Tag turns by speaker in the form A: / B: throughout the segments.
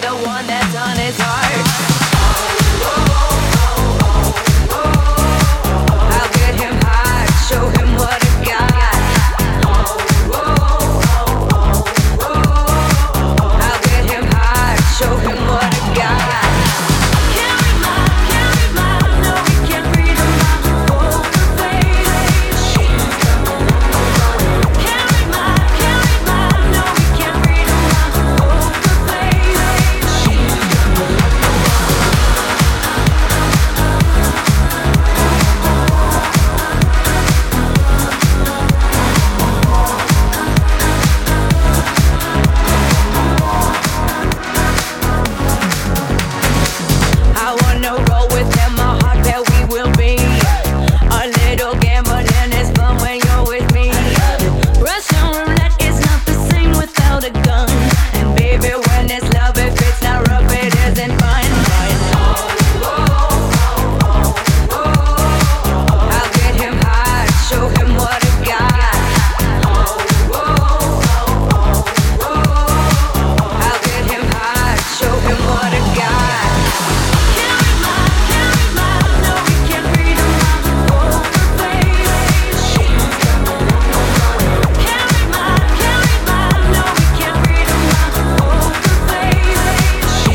A: the one that's on his heart. I'll get him high, show him what I got. I'll get him high, show him what I got. Can't read my, no, we can't read my poker face. Can't read my, no, we can't read my poker I wanna roll with him, my heart that we will be. A little gambling is fun when you're with me. Russian roulette is not the same without a gun. And baby, when it's love, if it's not rough, it isn't fun. I'll get him high, show him what I got. I'll get him high, show him what I got. Can't read my, no, we can't read my poker face. Can't read my, no, we can't read my poker face.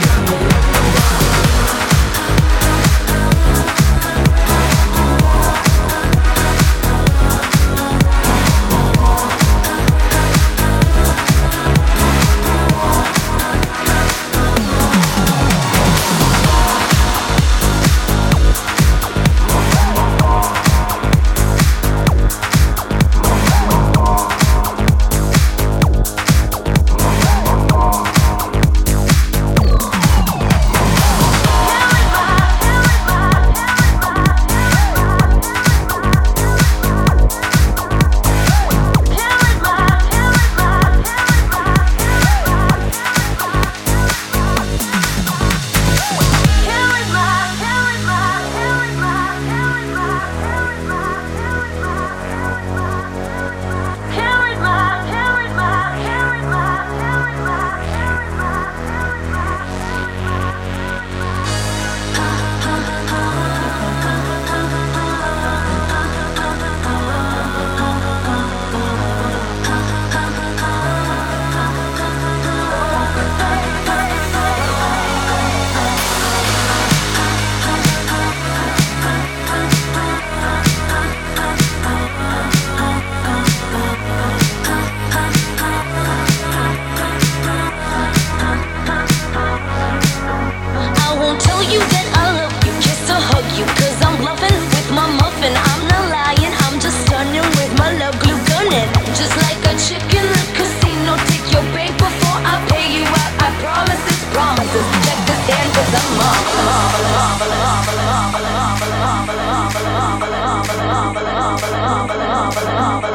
A: I won't tell you that I love you, kiss or hug you, cause I'm bluffing with my muffin. I'm not lying, I'm just stunning with my love glue gunning. Just like a chick in the casino, take your bank before I pay you out. I promise it's promises, check this hand cause I'm marvelous.